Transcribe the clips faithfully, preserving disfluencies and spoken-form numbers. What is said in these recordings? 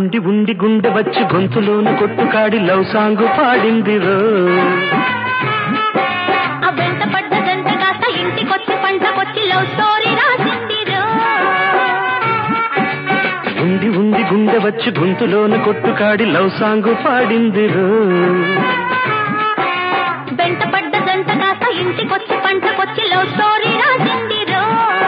ఉండి ఉండి గుండె వచ్చి గొంతులోన కొట్టుకాడి లవ్ సాంగ్ పాడిందిరో. వెంట పడ్డ జంట కాస్త ఇంటికొచ్చి పంటకొచ్చి లవ్ స్టోరీ రాసిందిరో. ఉండి ఉండి గుండె వచ్చి గొంతులోన కొట్టుకాడి లవ్ సాంగ్ పాడిందిరో. వెంట పడ్డ జంట కాస్త ఇంటికొచ్చి పంటకొచ్చి లవ్ స్టోరీ రాసిందిరో.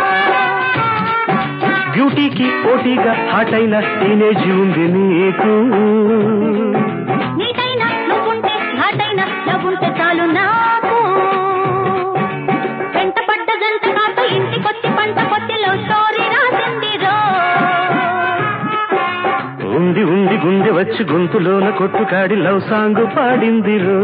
బ్యూటీకి పోటీగా హాట్ అయిన టీనేజ్ ఉంది నీకు. నీటైనా నువ్వుంటే ఘాటైనా నవ్వుంటే చాలు నాకు. వెంట పడ్డ జంట కాస్త ఇంటికొచ్చి పంటకొచ్చి లవ్ స్టోరీ రాసిందిరో. ఉండి ఉండి గుండె వచ్చి గొంతులోన కొట్టుకాడి లవ్ సాంగ్ పాడిందిరో.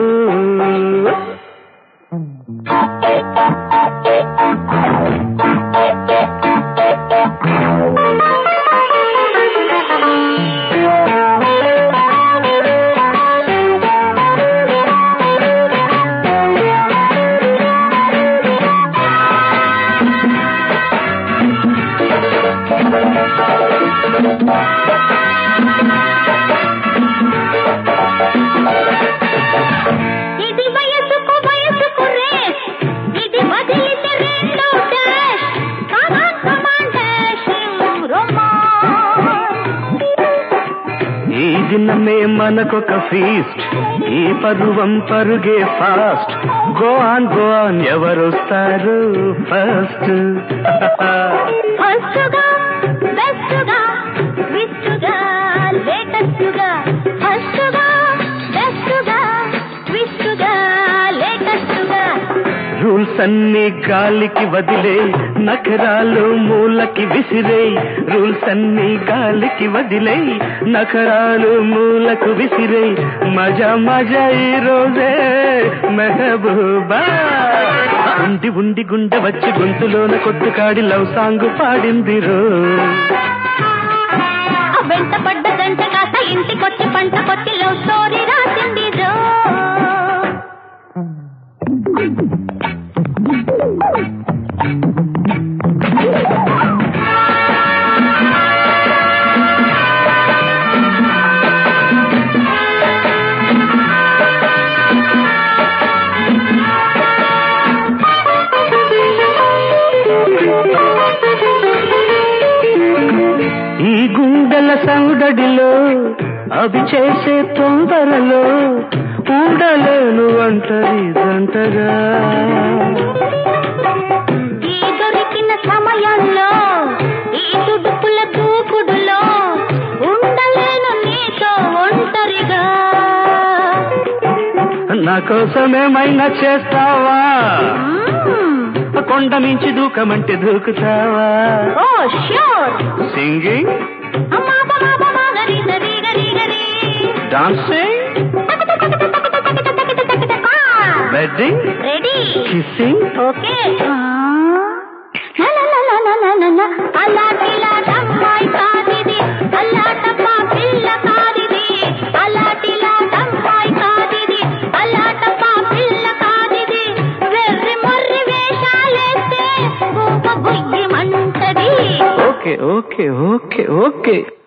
ఇది వయసుకు వయసుకు రేస్, ఇది వదిలితే రెండో dash. Come on come on dashing romance. ఈ దినమే మనకొక ఫీస్ట్, ఈ పరువం పరుగే fast. Go on go on ఎవరొస్తారు ఫస్ట్. ఫస్టుగా బెస్టుగా ట్విస్టుగా లేటెస్టుగా. ఫస్టుగా బెస్టుగా ట్విస్టుగా లేటెస్టుగా. రూల్స్ అన్ని గాలికి వదిలే, నఖరాలు మూలకి విసిరే. రూల్స్ అన్ని గాలికి వదిలే, నఖరాలు మూలకు విసిరే. మజా మజా ఈ రోజే మెహబూబా. ఉండి ఉండి గుండె వచ్చి గొంతులోన కొట్టుకాడి లవ్ సాంగ్ పాడిందిరో. వెంట పడ్డ గంట కాస్త ఇంటికొచ్చి పంటకొచ్చి లవ్ స్టోరీ రాసిందిరో. ఈ గుండెల సందడిలో అవి చేసే తొందరలో ఉండలేను ఒంటరి జంటగా. ఈ దొరికిన సమయంలో ఈ తుడుపుల దూకుడులో ఉండలేను నీతో ఒంటరిగా. నా కోసమేమైనా చేస్తావా? కొండ మించి దూకమంటే దూకుతావా? Oh sure. Singing, dancing, bedding, ready, kissing. Okay. అలాటిలా అమ్మాయి కాదిది, అలాటప్పా పిల్ల కాదిది. అలాటిలా అమ్మాయి కాదిది, అలాటప్పా పిల్ల కాదిది. వెర్రి మొర్రి వేషాలేస్తే గువ్వ గుయ్యమంటది. Okay okay okay okay